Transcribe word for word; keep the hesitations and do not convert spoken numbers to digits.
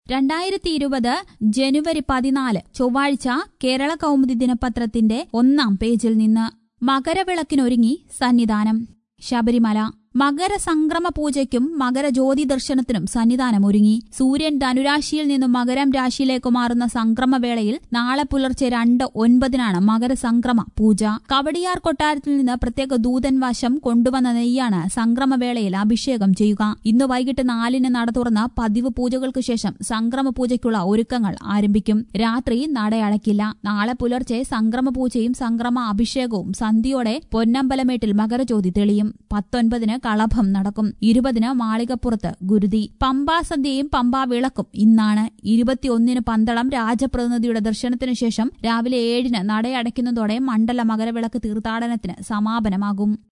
രണ്ടായിരത്തി ഇരുപത് ജനുവരി പതിനാല് ചൊവ്വാഴ്ച കേരള കൗമുദി ദിനപത്രത്തിന്റെ ഒന്നാം പേജിൽ നിന്ന് മകരവിളക്കിനൊരുങ്ങി സന്നിധാനം. ശബരിമല മകരസംക്രമ പൂജയ്ക്കും മകരജ്യോതി ദർശനത്തിനും സന്നിധാനം ഒരുങ്ങി. സൂര്യൻ ധനുരാശിയിൽ നിന്നും മകരം രാശിയിലേക്ക് മാറുന്ന സംക്രമവേളയിൽ നാളെ പുലർച്ചെ രണ്ട് ഒൻപതിനാണ് മകരസംക്രമ പൂജ. കവടിയാർ കൊട്ടാരത്തിൽ നിന്ന് പ്രത്യേക ദൂതൻ വശം കൊണ്ടുവന്ന നെയ്യാണ് സംക്രമവേളയിൽ അഭിഷേകം ചെയ്യുക. ഇന്ന് വൈകിട്ട് നാലിന് നട തുറന്ന പതിവ് പൂജകൾക്ക് ശേഷം സംക്രമ പൂജയ്ക്കുള്ള ഒരുക്കങ്ങൾ ആരംഭിക്കും. രാത്രി നടയടയ്ക്കില്ല. നാളെ പുലർച്ചെ സംക്രമ പൂജയും സംക്രമ അഭിഷേകവും സന്ധ്യയോടെ പൊന്നമ്പലമേട്ടിൽ മകരജ്യോതി തെളിയും. പത്തൊൻപതിന് കളഭം നടക്കും. ഇരുപതിന് മാളികപ്പുറത്ത് ഗുരുതി. പമ്പാസദ്യയും പമ്പാ വിളക്കും ഇന്നാണ്. ഇരുപത്തിയൊന്നിന് പന്തളം രാജപ്രതിനിധിയുടെ ദർശനത്തിനു ശേഷം രാവിലെ ഏഴിന് നടയടയ്ക്കുന്നതോടെ മണ്ഡല മകരവിളക്ക് തീർത്ഥാടനത്തിന് സമാപനമാകും.